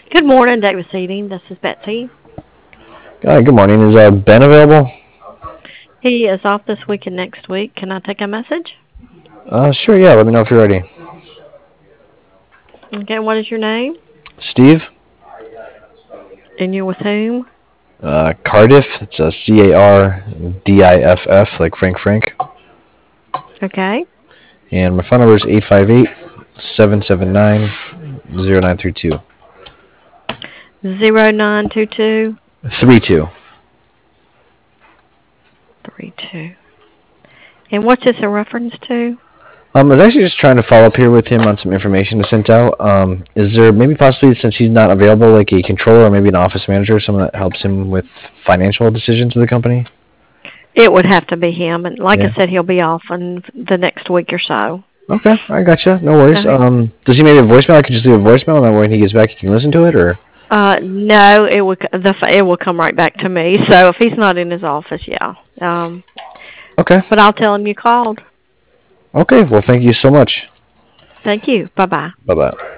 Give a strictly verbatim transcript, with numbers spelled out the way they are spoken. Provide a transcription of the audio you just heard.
Good morning, David Seating. This is Betsy. Hi, good morning. Is uh, Ben available? He is off this week and next week. Can I take a message? Uh, sure, yeah. Let me know if you're ready. Okay, what is your name? Steve, And you're with whom? uh, Cardiff. It's a C A R D I F F, like Frank Frank. Okay. And my phone number is eight five eight, seven seven nine, zero nine three two. Zero nine two two three two. three two. And what's this a reference to? Um, I was actually just trying to follow up here with him on some information to send out. Um, is there maybe possibly, since he's not available, like a controller or maybe an office manager, someone that helps him with financial decisions of the company? It would have to be him, and like Yeah. I said, he'll be off in the next week or so. Okay, I gotcha. No worries. Okay. Um, does he maybe have a voicemail? I could just leave a voicemail, and then when he gets back, he can listen to it, or? Uh, no, it will the it will come right back to me. So if he's not in his office, yeah. Um, Okay. but I'll tell him you called. Okay. Well, thank you so much. Thank you. Bye bye. Bye bye.